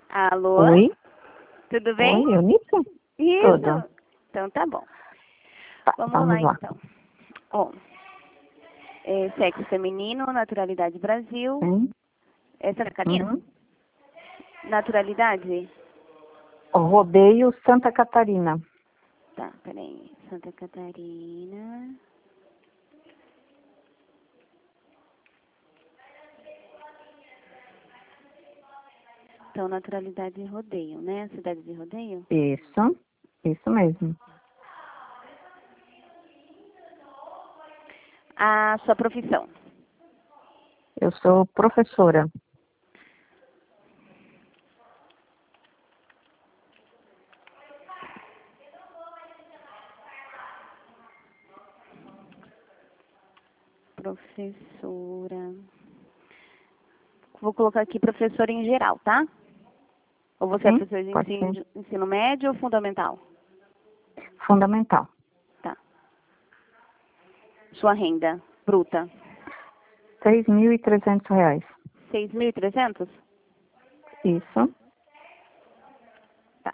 Alô? Oi? Tudo bem? Oi, Eunice? Isso. Tudo. Então tá bom. Tá, Vamos lá então. Ó, sexo feminino, naturalidade Brasil. Sim. Santa Catarina? Uhum. Naturalidade? Rodeio Santa Catarina. Tá, peraí. Santa Catarina. Então, naturalidade rodeio, né? Cidade de rodeio? Isso mesmo. A sua profissão? Eu sou professora. Professora. Vou colocar aqui professora em geral, tá? Ou você é Sim, professor de pode ser. ensino médio ou fundamental? Fundamental. Tá. Sua renda bruta? R$ 6.300. 6.300? Isso. Tá.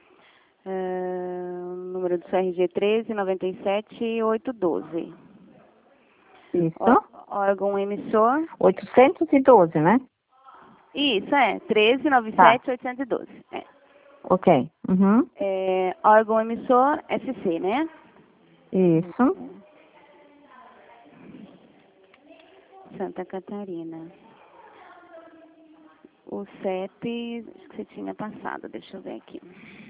Número do seu RG 13.97.812. Isso. Órgão emissor? 812, né? Isso, 13.97.812. Ok. Uhum. Órgão emissor SC, né? Isso. Santa Catarina. O CEP, acho que você tinha passado, deixa eu ver aqui.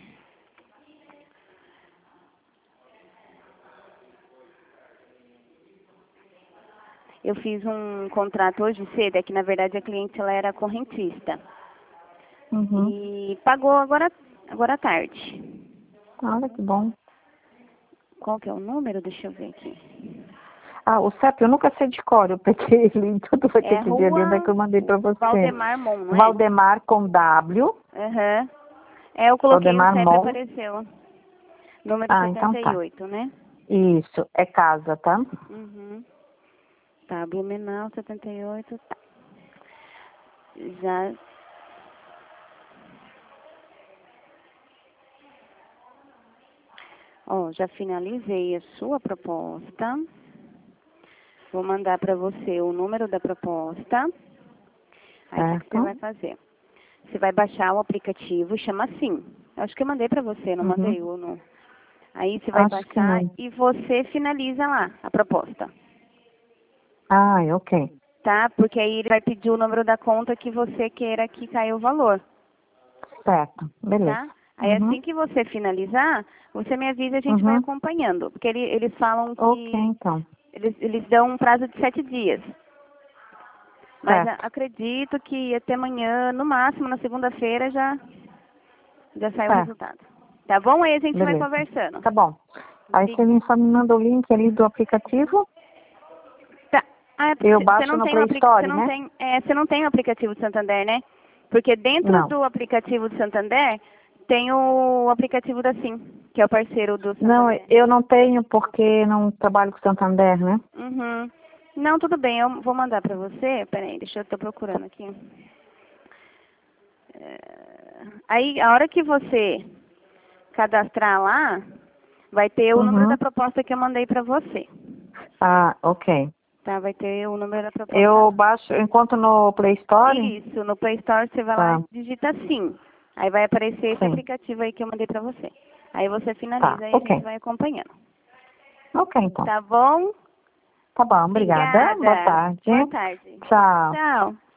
Eu fiz um contrato hoje cedo, é que na verdade a cliente ela era correntista. Uhum. E pagou agora à tarde. Olha que bom. Qual que é o número? Deixa eu ver aqui. O CEP eu nunca sei de cor, eu peguei ele, tudo vai ter que ver ali onde é que eu Rua mandei pra você. Valdemar Mon, não é? Valdemar com W. Aham. Eu coloquei o Valdemar CEP, Mon. apareceu. Número Então tá. 78, né? Isso, é casa, tá? Uhum. Tá, Blumenau 78, tá. Já. Já finalizei a sua proposta. Vou mandar para você o número da proposta. Aí o que você vai fazer? Você vai baixar o aplicativo, chama assim. Eu acho que eu mandei para você, não mandei ou não. Aí você vai Acho que baixar não. e você finaliza lá a proposta. Ok. Tá? Porque aí ele vai pedir o número da conta que você queira que caia o valor. Certo, beleza. Tá? Aí assim que você finalizar, você me avisa e a gente vai acompanhando. Porque eles falam que Ok, então. eles dão um prazo de 7 dias. Mas Certo. acredito que até amanhã, no máximo, na segunda-feira, já sai o resultado. Tá bom? Aí a gente vai conversando. Tá bom. Aí você só me manda o link ali do aplicativo. Tá. Eu Você baixo não no tem Play Store, né? você não tem o aplicativo do Santander, né? Porque dentro do aplicativo do Santander tem o aplicativo da Sim, que é o parceiro do Santander. Não, eu não tenho porque não trabalho com Santander, né? Uhum. Não, tudo bem, eu vou mandar pra você. Peraí, eu tô procurando aqui. Aí, a hora que você cadastrar lá, vai ter o número da proposta que eu mandei pra você. Ok. Tá, vai ter o número da proposta. Eu baixo, eu encontro no Play Store? Isso, no Play Store você vai lá e digita Sim. Aí vai aparecer esse Sim. aplicativo aí que eu mandei pra você. Aí você finaliza e a gente vai acompanhando. Ok, então. Tá bom? Tá bom, obrigada. Boa tarde. Boa tarde. Tchau. Tchau.